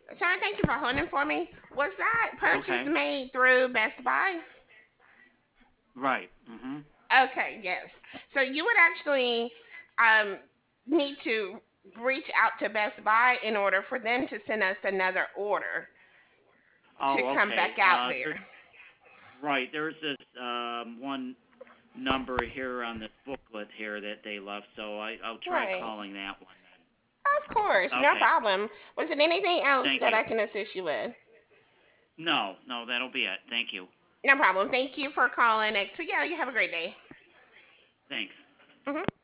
Sir, thank you for holding for me. Was that purchase Okay. made through Best Buy? Right. Mhm. Okay, yes. So you would actually um, need to reach out to Best Buy in order for them to send us another order to Oh, come okay. back out There's there. right. There's this one number here on this booklet here that they left, so I'll try Right. calling that one Of course, then. no Okay. problem. Was it anything else Thank that you. I can assist you with? No, no, that'll be it. Thank you. No problem. Thank you for calling XPL. You have a great day. Thanks. Mhm.